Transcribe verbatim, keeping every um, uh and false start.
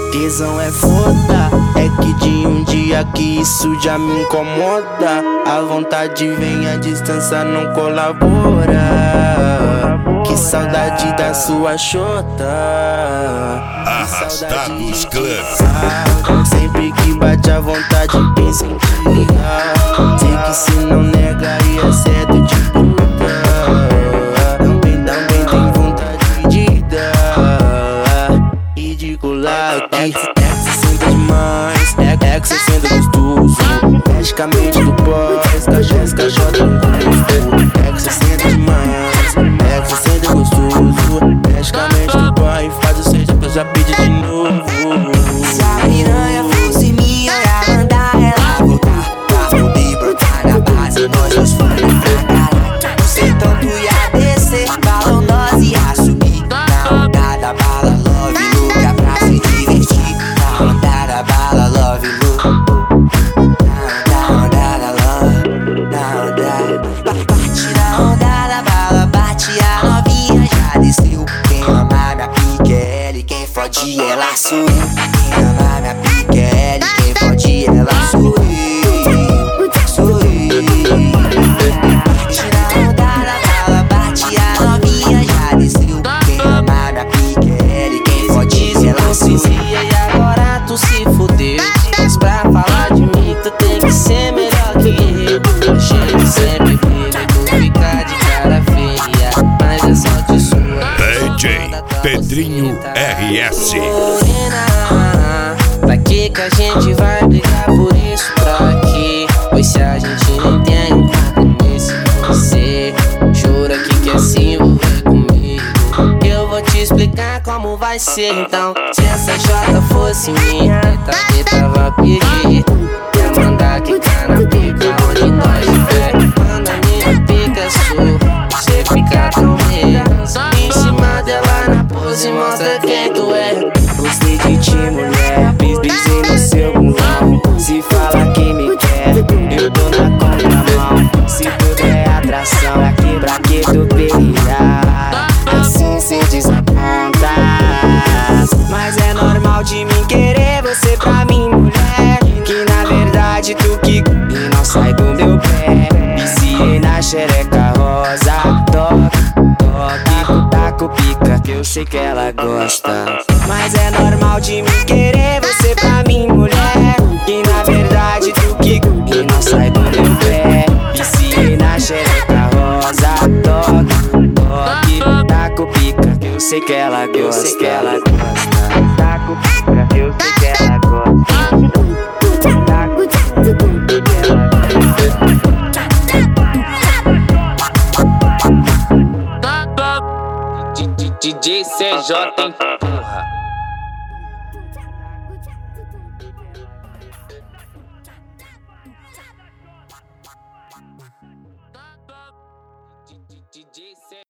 Tesão é foda, é que de um dia que isso já me incomoda. A vontade vem, a distância não colabora. Que saudade da sua chota. Arrastados Clã. Sempre que bate a vontade pensa em te ligar. Sei que se não nega ia cedo de puta. Também, também tem vontade de dar. Ridícula que é que cê senta demais. É, é que cê senta gostoso. Praticamente do pós, cachorro, cachorro no gosto. É que cê senta demais. É que cê senta gostoso. Praticamente do pós, faz o seja que eu já pedi de novo. Se a piranha fosse minha, ia mandar ela voltar pra poder brotar na base. Nós dois fomos pra caralho. O sertão tu ia descer, balão nós ia subir. Na onda da bala, love, lugar pra se divertir. Na onda da bala, love, look. Na onda da love, na onda. Bate na onda da bala, bate a novinha, já desceu. Quem ama minha pique é ele, quem fode ela sou eu. Quem ama minha pique é ele, quem fode ela sou eu. Sou eu. Bate na onda da bala, bate a novinha, já desceu. Quem ama minha pique é ele, quem fode ela sou eu. E agora tu se fudeu. Mas pra falar de mim tu tem que ser melhor que eu. A gente sempre briga, tu fica de cara feia, mas é sorte sua. D J Pedrinho R S. Morena, pra que que a gente vai brigar por isso? Pra quê? Pois se a gente não tem um compromisso, você jura que quer se envolver comigo. Eu vou te explicar como vai ser então. Se essa jota fosse minha, teta, teta vai pedir. Quer mandar quicar na pica onde nós estiver. Quando a minha pica é sua, você fica tão meio em cima dela na pose, mostra quem tu é. Gostei de ti, mulher, pisei no seu bundão. Se fala que me quer, eu tô na contramão. Se tudo é atração, pra que, pra que tu perrear? Assim cê desaponta. Mas é normal de mim querer você pra mim, mulher. Que na verdade tu que e não sai do meu pé. Viciei na xereca rosa. Toque, toque, taco pica, que eu sei que ela gosta. Mas é normal de mim querer você pra mim, mulher. Que na verdade tu que e não sai do meu pé. Viciei na xereca rosa. Toque, toque, taco pica, que eu sei que ela gosta. Eu sei que ela gosta. Taco pica, que eu sei que ela gosta. Taco pica, que ela gosta. D J C J, hein, porra. D J C